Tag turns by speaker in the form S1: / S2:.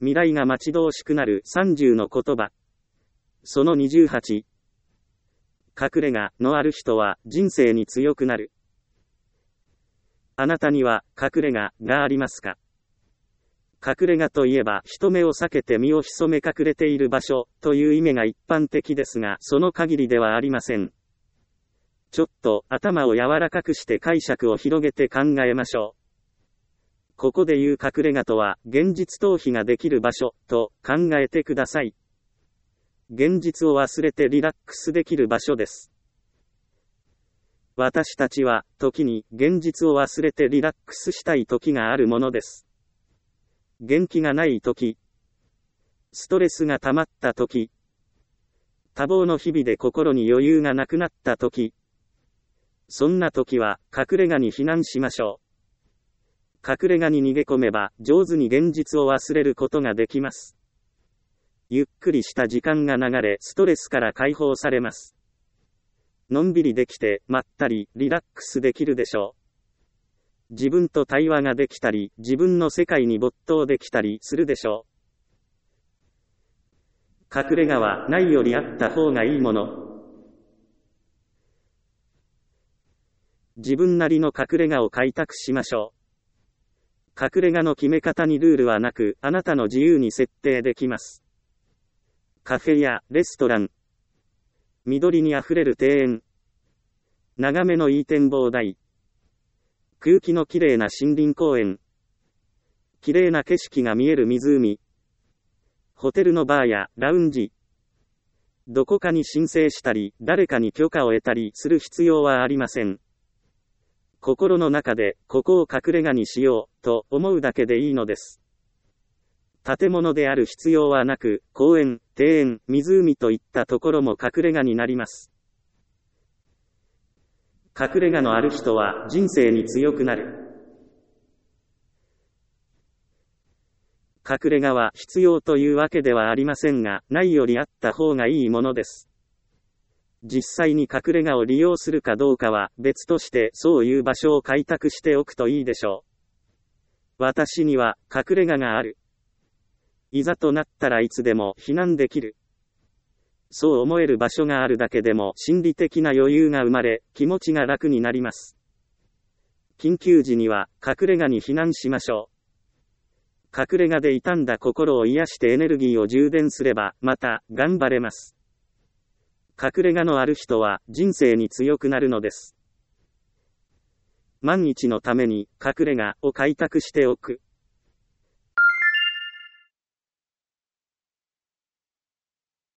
S1: 未来が待ち遠しくなる30の言葉。その28。隠れ家のある人は人生に強くなる。あなたには隠れ家がありますか？隠れ家といえば人目を避けて身を潜め隠れている場所という意味が一般的ですが、その限りではありません。ちょっと頭を柔らかくして解釈を広げて考えましょう。ここで言う隠れ家とは、現実逃避ができる場所と考えてください。現実を忘れてリラックスできる場所です。私たちは時に現実を忘れてリラックスしたい時があるものです。元気がない時、ストレスが溜まった時、多忙の日々で心に余裕がなくなった時、そんな時は隠れ家に避難しましょう。隠れ家に逃げ込めば上手に現実を忘れることができます。ゆっくりした時間が流れ、ストレスから解放されます。のんびりできて、まったり、リラックスできるでしょう。自分と対話ができたり、自分の世界に没頭できたりするでしょう。隠れ家はないよりあった方がいいもの。自分なりの隠れ家を開拓しましょう。隠れ家の決め方にルールはなく、あなたの自由に設定できます。カフェやレストラン、緑にあふれる庭園、眺めのいい展望台、空気のきれいな森林公園、きれいな景色が見える湖、ホテルのバーやラウンジ、どこかに申請したり、誰かに許可を得たりする必要はありません。心の中で、ここを隠れ家にしよう、と思うだけでいいのです。建物である必要はなく、公園、庭園、湖といったところも隠れ家になります。隠れ家のある人は人生に強くなる。隠れ家は必要というわけではありませんが、ないよりあった方がいいものです。実際に隠れ家を利用するかどうかは別として、そういう場所を開拓しておくといいでしょう。私には隠れ家がある。いざとなったらいつでも避難できる。そう思える場所があるだけでも心理的な余裕が生まれ、気持ちが楽になります。緊急時には隠れ家に避難しましょう。隠れ家で傷んだ心を癒してエネルギーを充電すれば、また頑張れます。隠れ家のある人は人生に強くなるのです。万一のために隠れ家を開拓しておく。